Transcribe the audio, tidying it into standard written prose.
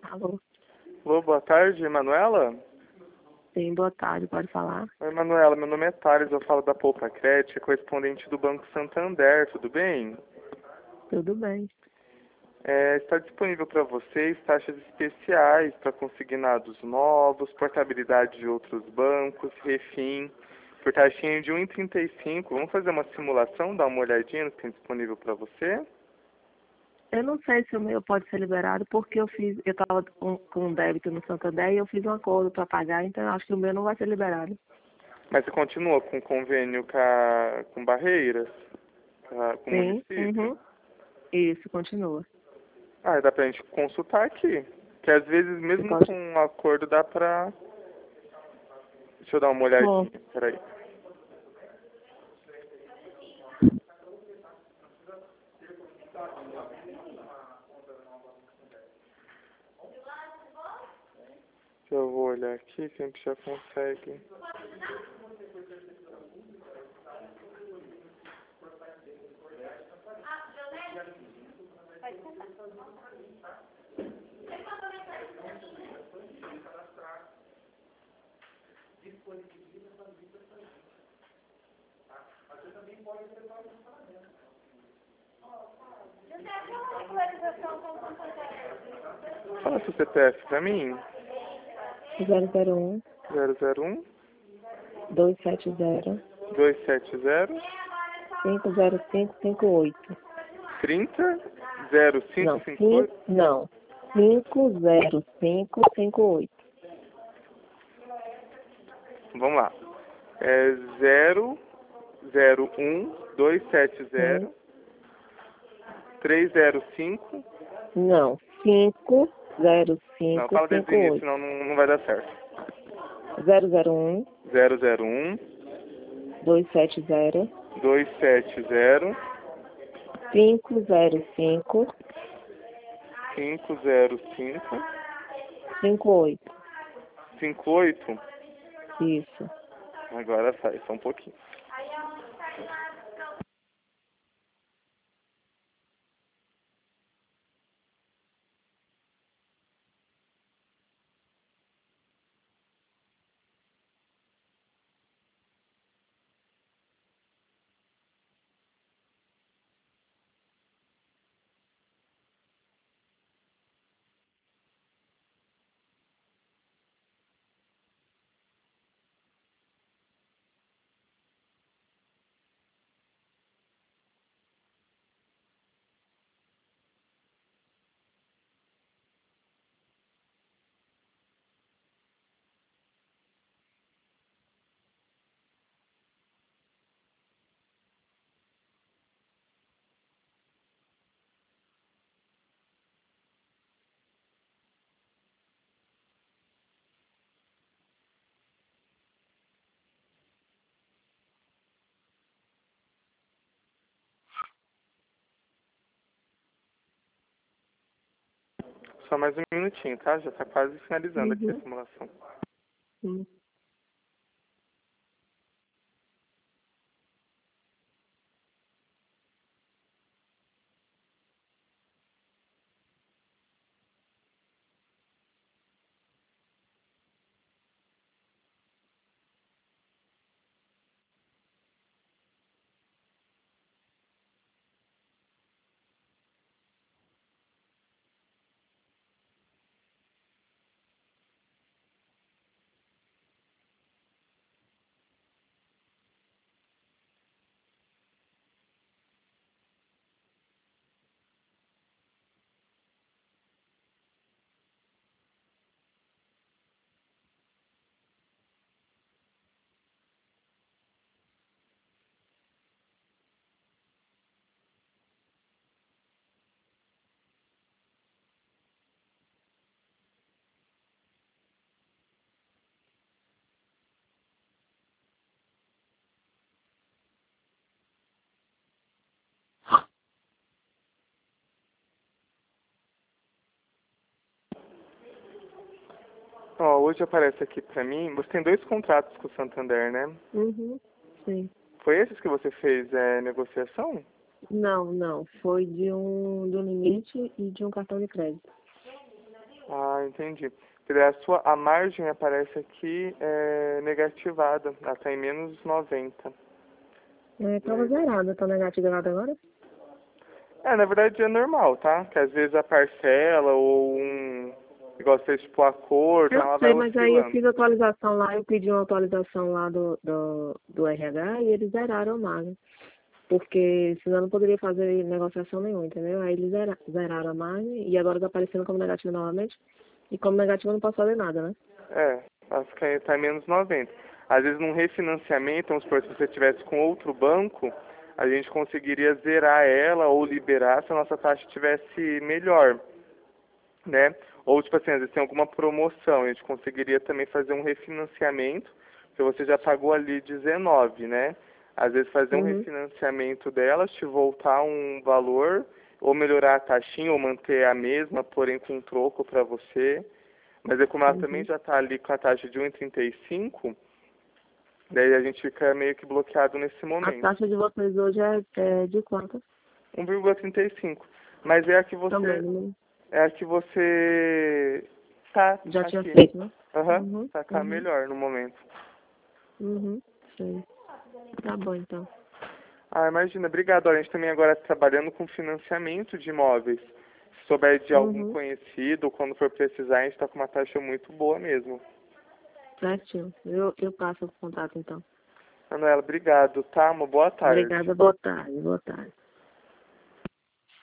Alô? Alô, boa tarde, Manuela? Sim, boa tarde, pode falar? Oi, Manuela, meu nome é Thales, eu falo da Poupa Crédito, correspondente do Banco Santander, tudo bem? Tudo bem. Está disponível para vocês taxas especiais para consignados novos, portabilidade de outros bancos, refim, por taxinha de 1,35. Vamos fazer uma simulação, dar uma olhadinha no que tem disponível para você? Eu não sei se o meu pode ser liberado porque eu estava com um débito no Santander e eu fiz um acordo para pagar, então eu acho que o meu não vai ser liberado. Mas você continua com convênio com Barreiras, com o Sim, município? isso, continua. Ah, dá pra gente consultar aqui. Que às vezes, Você mesmo pode... com um acordo, dá pra... Deixa eu dar uma Bom, olhadinha, peraí. Eu vou olhar aqui, que a gente já consegue. Fala seu CPF pra mim. 001 001 270 270 50558. 30 Não, 0558. não. 50558. Vamos lá. É 001 Sim. 270 305. Não, Não, fala desde o início, 50558. senão não vai dar certo. 001 001 270 270 505 505 58. 58. Isso. Agora sai, só um pouquinho. Só mais um minutinho, tá? Já tá quase finalizando aqui a Uhum. simulação. Sim. Ó, hoje aparece aqui pra mim, você tem dois contratos com o Santander, né? Uhum. Sim. Foi esses que você fez negociação? Não, não. Foi de um limite e de um cartão de crédito. Ah, entendi. A margem aparece aqui negativada, ela está em menos 90. Estava zerada, tá negativada agora? Na verdade é normal, tá? Que às vezes a parcela ou igual você tipo, o acordo, Eu ela vai sei, mas aí eu oscilando. fiz atualização lá, eu pedi uma atualização lá do RH e eles zeraram a margem. Porque senão eu não poderia fazer negociação nenhuma, entendeu? Aí eles zeraram a margem e agora tá aparecendo como negativo novamente. E como negativo eu não posso fazer nada, né? Acho que está em menos 90. Às vezes num refinanciamento, vamos supor, se você tivesse com outro banco, a gente conseguiria zerar ela ou liberar se a nossa taxa tivesse melhor, né? Ou, tipo assim, às vezes tem alguma promoção, a gente conseguiria também fazer um refinanciamento, porque você já pagou ali 19, né? Às vezes fazer um Uhum, refinanciamento delas, te voltar um valor, ou melhorar a taxinha, ou manter a mesma, porém com um troco para você. Mas é como ela também uhum. já está ali com a taxa de 1,35, daí a gente fica meio que bloqueado nesse A momento. taxa de vocês hoje é de quanto? 1,35. Mas é a que Também, você né? tá Já tinha aqui. feito, né? Aham, Uhum, tá uhum, melhor no momento. uhum. Sei. Tá bom, então. Ah, imagina, obrigado. Olha, a gente também agora está trabalhando com financiamento de imóveis. Se souber de algum Uhum, conhecido, quando for precisar, a gente está com uma taxa muito boa mesmo. certinho. Eu passo o contato, então. Manuela, obrigado, tá? Uma boa tarde. Obrigada, boa tarde, boa tarde.